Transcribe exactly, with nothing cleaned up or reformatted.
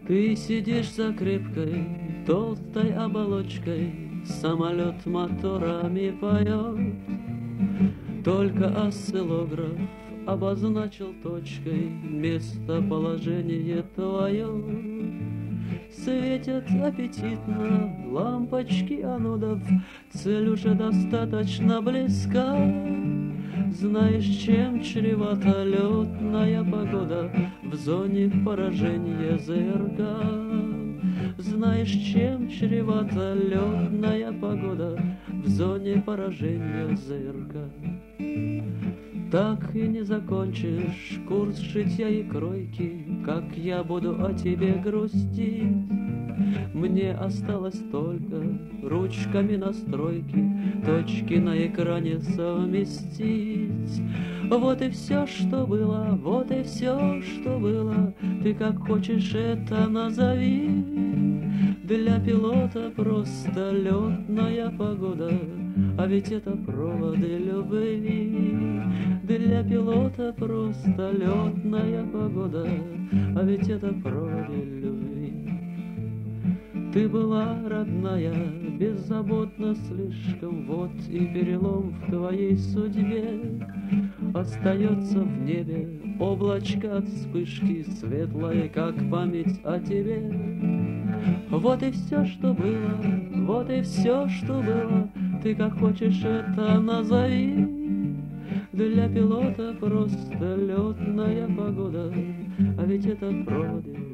Ты сидишь за крепкой, толстой оболочкой, самолет моторами поет. Только осциллограф обозначил точкой местоположение твое. Светят аппетитно лампочки анодов, цель уже достаточно близка. Знаешь, чем чревата летная погода в зоне поражения ЗРК? Знаешь, чем чревата летная погода в зоне поражения ЗРК? Так и не закончишь курс шитья и кройки, как я буду о тебе грустить. Мне осталось только ручками настройки точки на экране совместить. Вот и все, что было, вот и все, что было. Ты как хочешь это назови. Для пилота просто летная погода, а ведь это проводы любви. Для пилота просто летная погода, а ведь это проводы любви. Ты была родная, беззаботна слишком, вот и перелом в твоей судьбе. Остается в небе облачко от вспышки, светлое, как память о тебе. Вот и все, что было, вот и все, что было. Ты как хочешь это назови. Для пилота просто летная погода, а ведь это проводы